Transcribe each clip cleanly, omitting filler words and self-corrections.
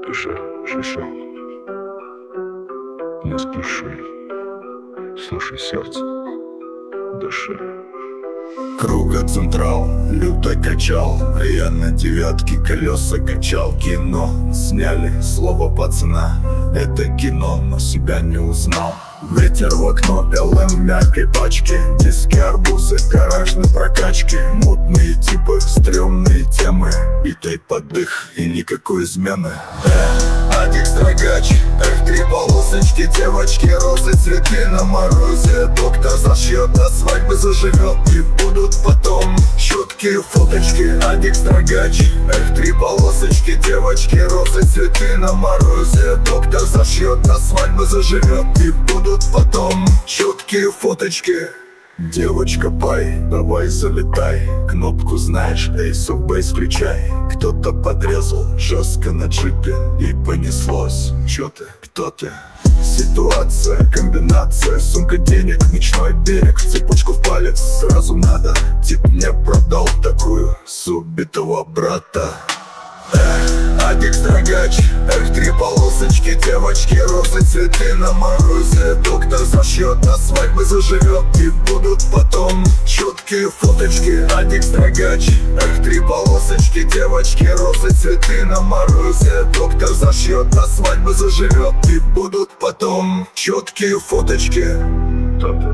спеши, шиши, не спеши, слушай сердце, дыши. Круга централ, люто качал, а я на девятке колеса качалки. Но сняли слово пацана, это кино, но себя не узнал. Ветер в окно, белым в мягкой пачке, диски, арбузы, гаражной прокачки. Мутные типы, стрёмные темы, битый поддых и никакой измены. Адик строгач, три полосочки, девочки, розы, цветы на морозе. Доктор зашьет, до свадьбы заживет, и будут потом четкие фоточки. Адик строгач, три полосочки, девочки, розы, цветы на морозе. Доктор зашьет, до свадьбы заживет, и будут потом четкие фоточки. Девочка, пай, давай залетай, кнопку знаешь, Ace of Base включай. Кто-то подрезал жестко на джипе, и понеслось. Чё ты, кто ты? Ситуация, комбинация, сумка денег, ночной берег, цепочку в палец сразу надо. Тип мне продал такую с убитого брата. Адик строгач, три полосочки, девочки, розы, цветы на морозе. Доктор зашьет, до свадьбы заживет, и будут потом четкие фоточки. Адик строгач, три полосочки, девочки, розы, цветы на морозе. Доктор зашьет, до свадьбы заживет, и будут потом четкие фоточки. Кто ты?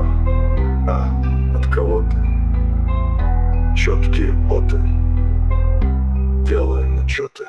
От кого ты? Четкие боты, делай начеты.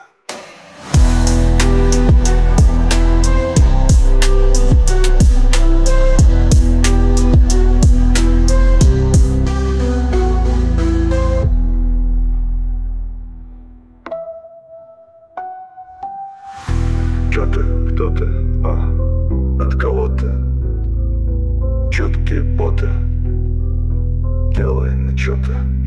Чё ты, кто ты, от кого ты? Четкие боты, делай начеты.